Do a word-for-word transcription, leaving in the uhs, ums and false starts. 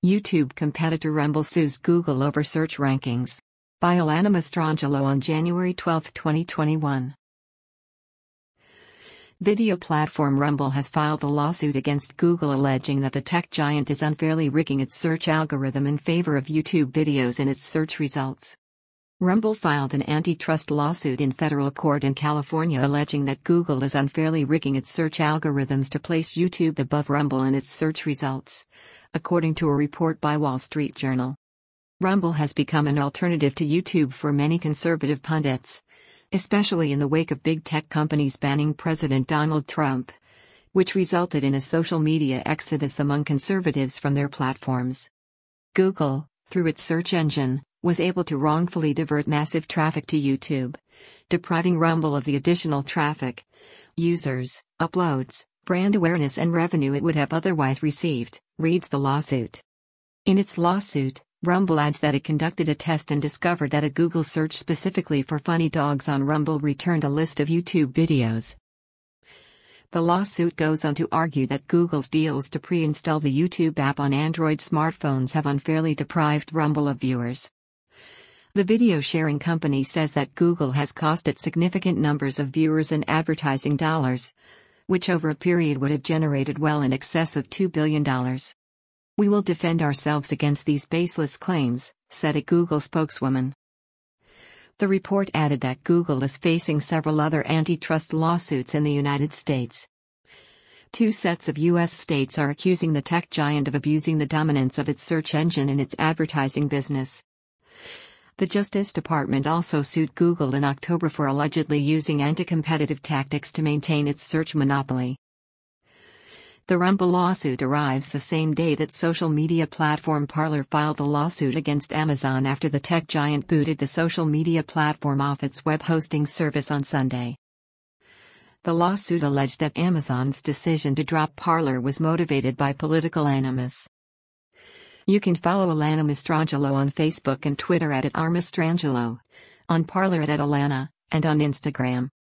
YouTube competitor Rumble sues Google over search rankings. By Alana Mastrangelo on January twelfth, twenty twenty-one. Video platform Rumble has filed a lawsuit against Google alleging that the tech giant is unfairly rigging its search algorithm in favor of YouTube videos in its search results. Rumble filed an antitrust lawsuit in federal court in California alleging that Google is unfairly rigging its search algorithms to place YouTube above Rumble in its search results, according to a report by Wall Street Journal. Rumble has become an alternative to YouTube for many conservative pundits, especially in the wake of big tech companies banning President Donald Trump, which resulted in a social media exodus among conservatives from their platforms. Google, through its search engine, was able to wrongfully divert massive traffic to YouTube, depriving Rumble of the additional traffic, users, uploads, brand awareness and revenue it would have otherwise received, reads the lawsuit. In its lawsuit, Rumble adds that it conducted a test and discovered that a Google search specifically for funny dogs on Rumble returned a list of YouTube videos. The lawsuit goes on to argue that Google's deals to pre-install the YouTube app on Android smartphones have unfairly deprived Rumble of viewers. The video sharing company says that Google has cost it significant numbers of viewers and advertising dollars, which over a period would have generated well in excess of two billion dollars. "We will defend ourselves against these baseless claims," said a Google spokeswoman. The report added that Google is facing several other antitrust lawsuits in the United States. Two sets of U S states are accusing the tech giant of abusing the dominance of its search engine in its advertising business. The Justice Department also sued Google in October for allegedly using anti-competitive tactics to maintain its search monopoly. The Rumble lawsuit arrives the same day that social media platform Parler filed a lawsuit against Amazon after the tech giant booted the social media platform off its web hosting service on Sunday. The lawsuit alleged that Amazon's decision to drop Parler was motivated by political animus. You can follow Alana Mastrangelo on Facebook and Twitter at, at r mastrangelo, on Parler at, at Alana, and on Instagram.